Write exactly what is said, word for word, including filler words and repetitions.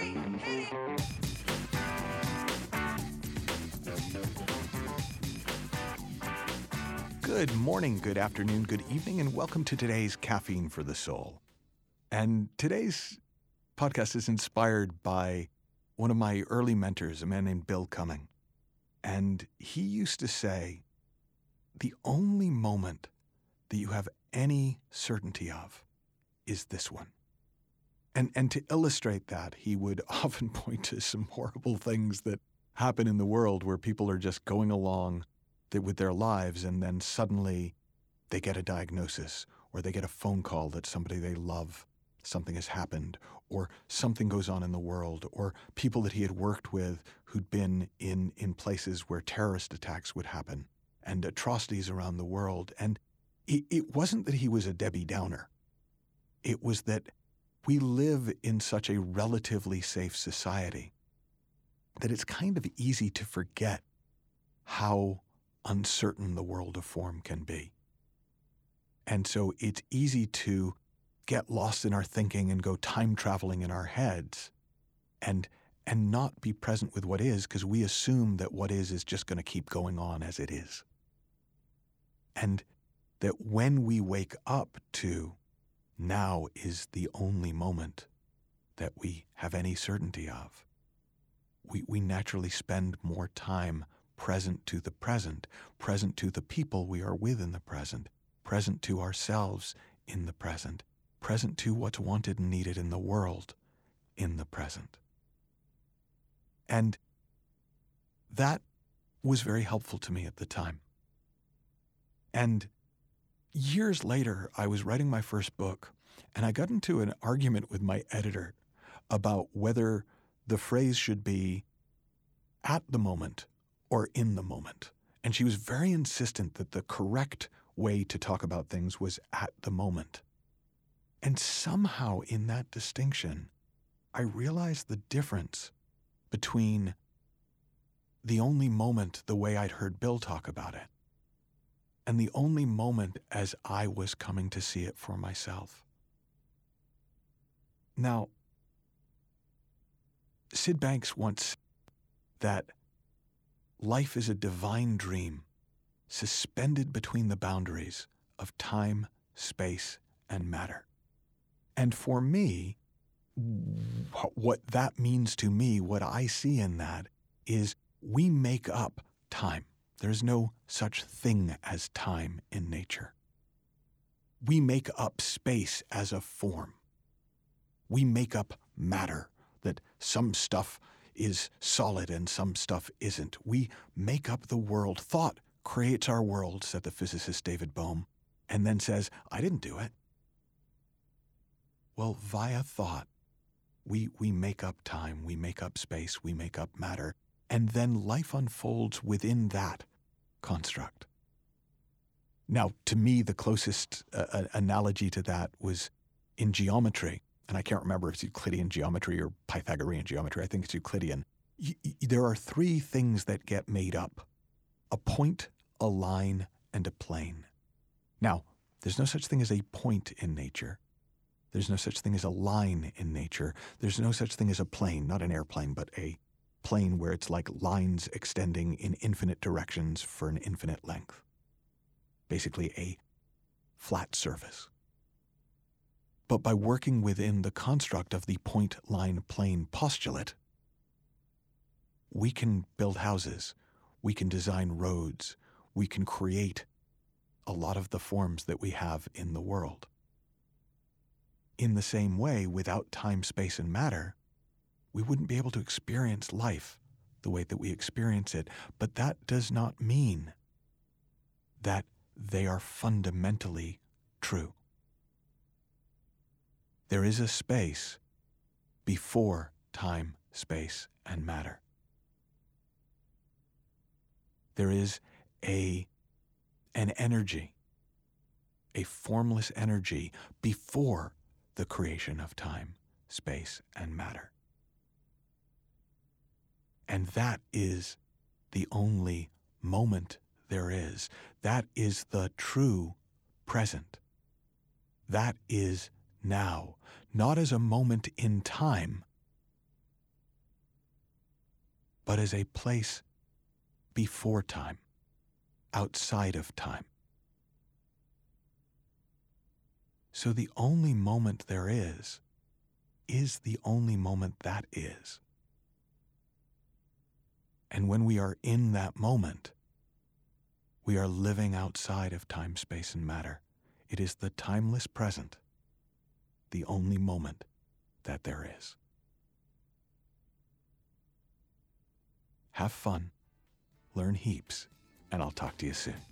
Good morning, good afternoon, good evening, and welcome to today's Caffeine for the Soul. And today's podcast is inspired by one of my early mentors, a man named Bill Cumming. And he used to say, the only moment that you have any certainty of is this one. And and to illustrate that, he would often point to some horrible things that happen in the world where people are just going along with their lives, and then suddenly they get a diagnosis, or they get a phone call that somebody they love, something has happened, or something goes on in the world, or people that he had worked with who'd been in, in places where terrorist attacks would happen, and atrocities around the world. And it, it wasn't that he was a Debbie Downer. It was that we live in such a relatively safe society that it's kind of easy to forget how uncertain the world of form can be. And so it's easy to get lost in our thinking and go time traveling in our heads and and not be present with what is, because we assume that what is is just going to keep going on as it is. And that when we wake up to now is the only moment that we have any certainty of, we, we naturally spend more time present to the present, present to the people we are with in the present, present to ourselves in the present, present to what's wanted and needed in the world in the present. And that was very helpful to me at the time. And years later, I was writing my first book, and I got into an argument with my editor about whether the phrase should be at the moment or in the moment. And she was very insistent that the correct way to talk about things was at the moment. And somehow in that distinction, I realized the difference between the only moment the way I'd heard Bill talk about it, and the only moment as I was coming to see it for myself. Now, Sid Banks once said that life is a divine dream suspended between the boundaries of time, space, and matter. And for me, what that means to me, what I see in that, is we make up time. There's no such thing as time in nature. We make up space as a form. We make up matter, that some stuff is solid and some stuff isn't. We make up the world. Thought creates our world, said the physicist David Bohm, and then says, I didn't do it. Well, via thought, we, we make up time, we make up space, we make up matter, and then life unfolds within that construct. Now, to me, the closest uh, analogy to that was in geometry. And I can't remember if it's Euclidean geometry or Pythagorean geometry. I think it's Euclidean. Y- y- there are three things that get made up: a point, a line, and a plane. Now, there's no such thing as a point in nature. There's no such thing as a line in nature. There's no such thing as a plane, not an airplane, but a plane where it's like lines extending in infinite directions for an infinite length. Basically a flat surface. But by working within the construct of the point, line, plane postulate, we can build houses, we can design roads, we can create a lot of the forms that we have in the world. In the same way, without time, space, and matter, we wouldn't be able to experience life the way that we experience it. But that does not mean that they are fundamentally true. There is a space before time, space, and matter. There is a, an energy, a formless energy before the creation of time, space, and matter. And that is the only moment there is. That is the true present. That is now, not as a moment in time, but as a place before time, outside of time. So the only moment there is, is the only moment that is. And when we are in that moment, we are living outside of time, space, and matter. It is the timeless present, the only moment that there is. Have fun, learn heaps, and I'll talk to you soon.